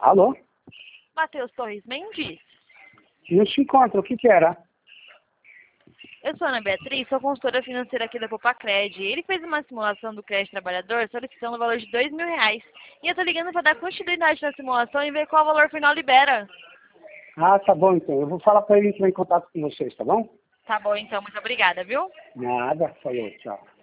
Alô? Matheus Torres Mendes. Não se encontra, o que que era? Eu sou a Ana Beatriz, sou consultora financeira aqui da Popacred. Ele fez uma simulação do crédito trabalhador solicitando o valor de R$ 2.000. E eu tô ligando para dar continuidade na simulação e ver qual valor final libera. Ah, tá bom então. Eu vou falar para ele entrar em contato com vocês, tá bom? Tá bom, então. Muito obrigada, viu? Nada, falou, tchau.